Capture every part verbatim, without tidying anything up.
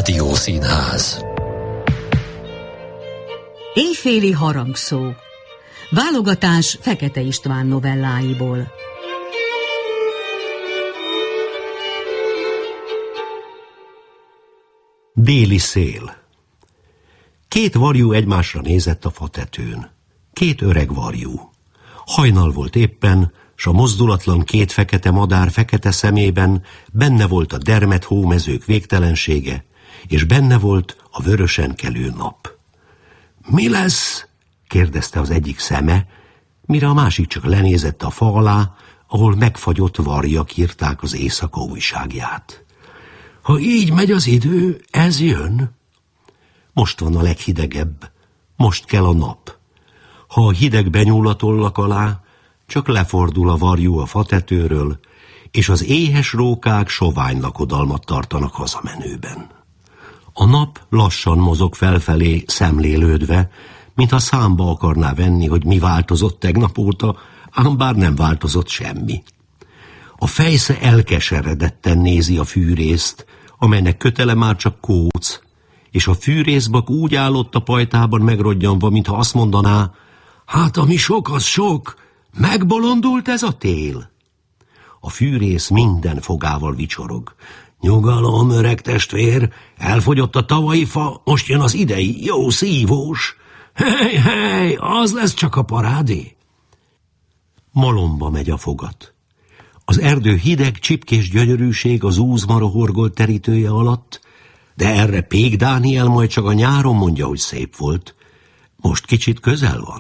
Rádiószínház. Éjféli harangszó. Válogatás Fekete István novelláiból. Déli szél. Két varjú egymásra nézett a fatetőn. Két öreg varjú. Hajnal volt éppen, s a mozdulatlan két fekete madár fekete szemében benne volt a dermedt hómezők végtelensége, és benne volt a vörösen kelő nap. Mi lesz? Kérdezte az egyik szeme, mire a másik csak lenézett a fa alá, ahol megfagyott varjak írták az éjszaka újságját. Ha így megy az idő, ez jön. Most van a leghidegebb, most kell a nap. Ha a hideg benyúl a tollak alá, csak lefordul a varjú a fatetőről, és az éhes rókák sovány lakodalmat tartanak hazamenőben. A nap lassan mozog felfelé, szemlélődve, mintha számba akarná venni, hogy mi változott tegnap óta, ám bár nem változott semmi. A fejsze elkeseredetten nézi a fűrészt, amelynek kötele már csak kóc, és a fűrészbak úgy állott a pajtában megrodjanva, mintha azt mondaná, hát ami sok, az sok, megbolondult ez a tél. A fűrész minden fogával vicsorog. Nyugalom, öreg testvér, elfogyott a tavalyi fa, most jön az idei, jó szívós. Hely, hely, az lesz csak a parádé. Malomba megy a fogat. Az erdő hideg, csipkés gyönyörűség az úzmara horgolt terítője alatt, de erre Pék Dániel majd csak a nyáron mondja, hogy szép volt. Most kicsit közel van.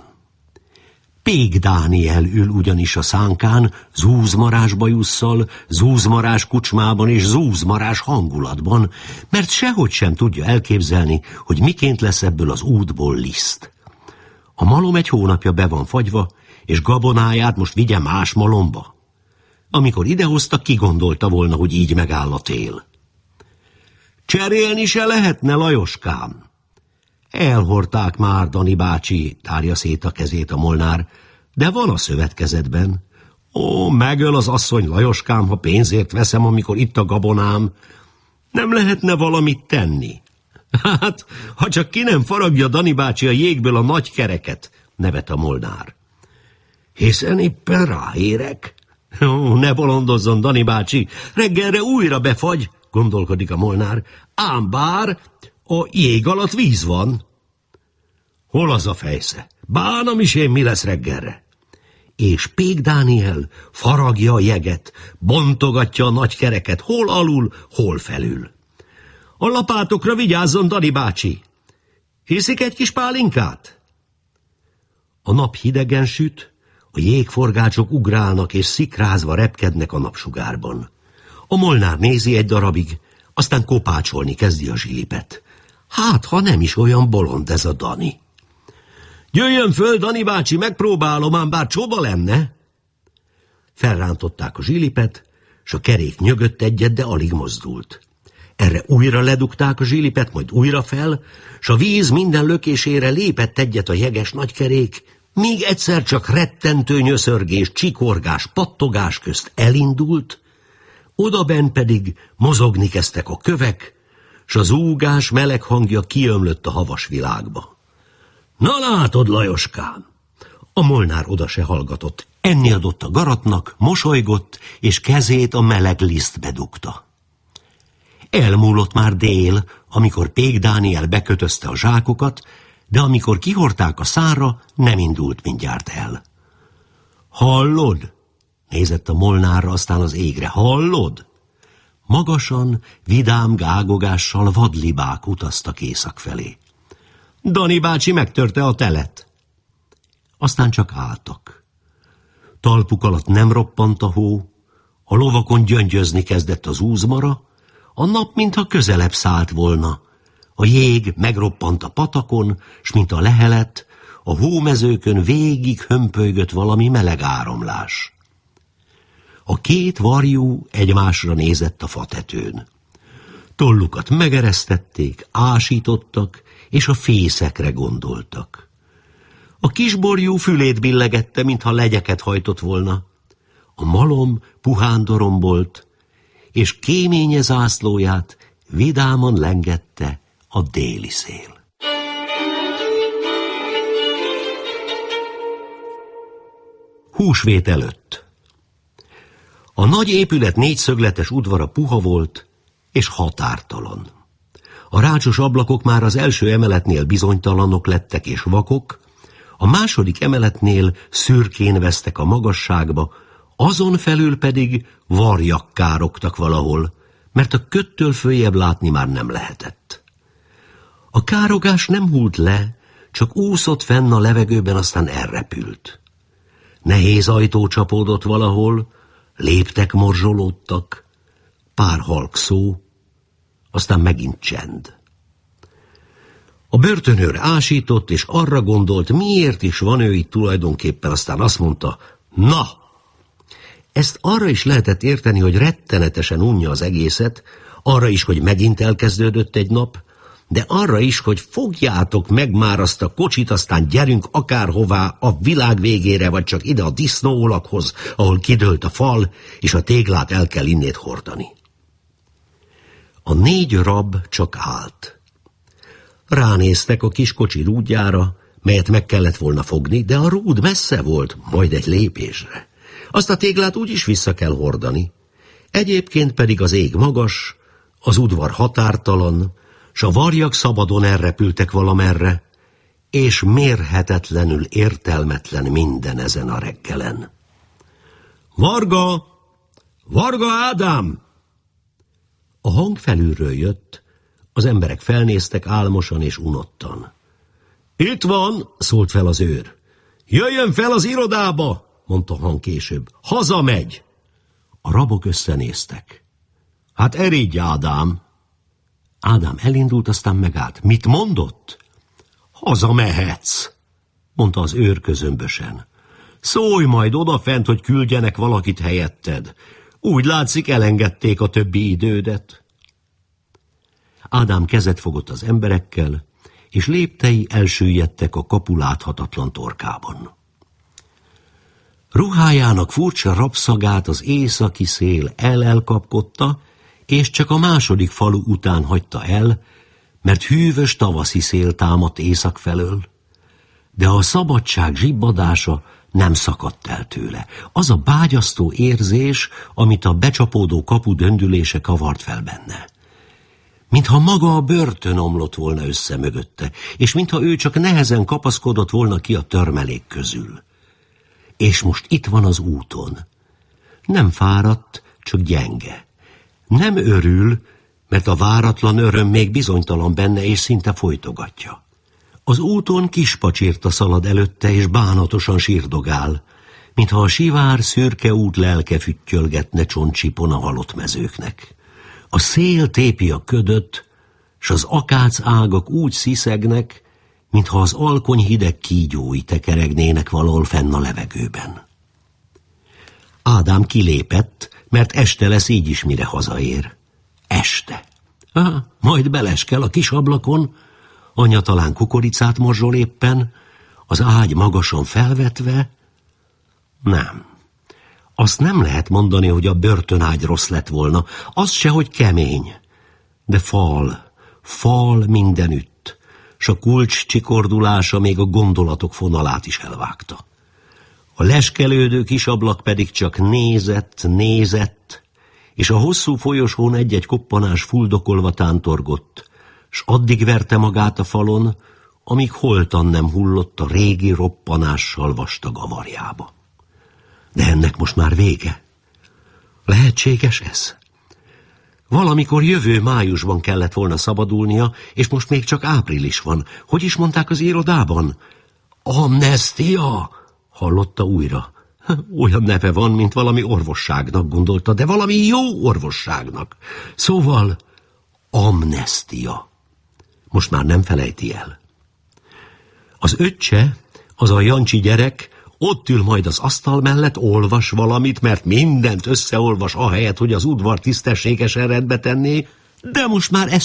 Pék Dániel ül ugyanis a szánkán, zúzmarás bajusszal, zúzmarás kucsmában és zúzmarás hangulatban, mert sehogy sem tudja elképzelni, hogy miként lesz ebből az útból liszt. A malom egy hónapja be van fagyva, és gabonáját most vigye más malomba. Amikor idehozta, ki gondolta volna, hogy így megáll a tél. Cserélni se lehetne, Lajoskám. Elhordták már, Dani bácsi, tárja szét a kezét a Molnár, de van a szövetkezetben. Ó, megöl az asszony, Lajoskám, ha pénzért veszem, amikor itt a gabonám. Nem lehetne valamit tenni? Hát, ha csak ki nem faragja Dani bácsi a jégből a nagy kereket, nevet a Molnár. Hiszen éppen ráérek. Ó, ne bolondozzon, Dani bácsi, reggelre újra befagy, gondolkodik a Molnár, ám bár a jég alatt víz van. Hol az a fejsze? Bánom is én, mi lesz reggelre. És Pék Dániel faragja a jeget, bontogatja a nagy kereket, hol alul, hol felül. A lapátokra vigyázzon, Dani bácsi. Hiszik egy kis pálinkát? A nap hidegen süt, a jégforgácsok ugrálnak és szikrázva repkednek a napsugárban. A Molnár nézi egy darabig, aztán kopácsolni kezdi a zsilipet. Hát, ha nem is olyan bolond ez a Dani. Jöjjön föl, Dani bácsi, megpróbálom, ám bár csoba lenne. Felrántották a zsilipet, s a kerék nyögött egyet, de alig mozdult. Erre újra ledugták a zsilipet, majd újra fel, s a víz minden lökésére lépett egyet a jeges nagykerék, míg egyszer csak rettentő nyöszörgés, csikorgás, pattogás közt elindult, odabenn pedig mozogni kezdtek a kövek, s az zúgás meleg hangja kiömlött a havas világba. Na látod, Lajoskám! A Molnár oda se hallgatott. Enni adott a garatnak, mosolygott, és kezét a meleg lisztbe dugta. Elmúlott már dél, amikor Pék Dániel bekötözte a zsákokat, de amikor kihorták a szárra, nem indult mindjárt el. Hallod? Nézett a Molnárra, aztán az égre. Hallod? Magasan, vidám gágogással vadlibák utaztak észak felé. Dani bácsi megtörte a telet. Aztán csak álltak. Talpuk alatt nem roppant a hó, a lovakon gyöngyözni kezdett az úzmara, a nap mintha közelebb szállt volna. A jég megroppant a patakon, s mint a lehelet, a hómezőkön végig hömpölygött valami meleg áramlás. A két varjú egymásra nézett a fatetőn. Tollukat megeresztették, ásítottak, és a fészekre gondoltak. A kisborjú fülét billegette, mintha legyeket hajtott volna. A malom puhán dorombolt, és kéménye zászlóját vidáman lengette a déli szél. Húsvét előtt. A nagy épület négyszögletes udvara puha volt, és határtalan. A rácsos ablakok már az első emeletnél bizonytalanok lettek és vakok, a második emeletnél szürkén vesztek a magasságba, azon felül pedig varjak károgtak valahol, mert a köttől följebb látni már nem lehetett. A károgás nem hult le, csak úszott fenn a levegőben, aztán elrepült. Nehéz ajtó csapódott valahol, léptek morzsolódtak, pár halk szó, aztán megint csend. A börtönőr ásított, és arra gondolt, miért is van ő itt tulajdonképpen, aztán azt mondta, na! Ezt arra is lehetett érteni, hogy rettenetesen unja az egészet, arra is, hogy megint elkezdődött egy nap, de arra is, hogy fogjátok meg már azt a kocsit, aztán gyerünk akárhová, a világ végére, vagy csak ide a disznóolakhoz, ahol kidőlt a fal, és a téglát el kell innét hordani. A négy rab csak állt. Ránéztek a kis kocsi rúdjára, melyet meg kellett volna fogni, de a rúd messze volt, majd egy lépésre. Azt a téglát úgyis vissza kell hordani. Egyébként pedig az ég magas, az udvar határtalan, s a varjak szabadon elrepültek valamerre, és mérhetetlenül értelmetlen minden ezen a reggelen. Varga! Varga Ádám! A hang felülről jött, az emberek felnéztek álmosan és unottan. Itt van, szólt fel az őr. Jöjjön fel az irodába, mondta a hang később. Hazamegy! A rabok összenéztek. Hát erédj, Ádám! Ádám elindult, aztán megállt. Mit mondott? Hazamehetsz, mondta az őr közömbösen. Szólj majd odafent, hogy küldjenek valakit helyetted. Úgy látszik, elengedték a többi idődet. Ádám kezet fogott az emberekkel, és léptei elsüllyedtek a kapu láthatatlan torkában. Ruhájának furcsa rabszagát az északi szél el-elkapkodta, és csak a második falu után hagyta el, mert hűvös tavaszi szél támadt észak felől. De a szabadság zsibbadása nem szakadt el tőle. Az a bágyasztó érzés, amit a becsapódó kapu döndülése kavart fel benne. Mintha maga a börtön omlott volna össze mögötte, és mintha ő csak nehezen kapaszkodott volna ki a törmelék közül. És most itt van az úton. Nem fáradt, csak gyenge. Nem örül, mert a váratlan öröm még bizonytalan benne, és szinte folytogatja. Az úton kispacsirta szalad előtte, és bánatosan sírdogál, mintha a sivár szürke út lelke füttyölgetne csontsipon a halott mezőknek. A szél tépi a ködöt, s az akác ágak úgy sziszegnek, mintha az alkony hideg kígyói tekeregnének valahol fenn a levegőben. Ádám kilépett, mert este lesz, így is mire hazaér. Este. Ah, majd beleskel a kis ablakon, anya talán kukoricát morzsol éppen, az ágy magasan felvetve. Nem. Azt nem lehet mondani, hogy a börtönágy rossz lett volna, az se, hogy kemény. De fal, fal mindenütt, s a kulcs csikordulása még a gondolatok fonalát is elvágta. A leskelődő kis ablak pedig csak nézett, nézett, és a hosszú folyosón egy-egy koppanás fuldokolva tántorgott, s addig verte magát a falon, amíg holtan nem hullott a régi roppanással vastag avarjába. De ennek most már vége. Lehetséges ez? Valamikor jövő májusban kellett volna szabadulnia, és most még csak április van. Hogy is mondták az irodában? Amnestia! Hallotta újra. Olyan neve van, mint valami orvosságnak, gondolta, de valami jó orvosságnak. Szóval amnestia. Most már nem felejti el. Az öccse, az a Jancsi gyerek, ott ül majd az asztal mellett, olvas valamit, mert mindent összeolvas ahelyett, hogy az udvar tisztességesen rendbe tenné, de most már ez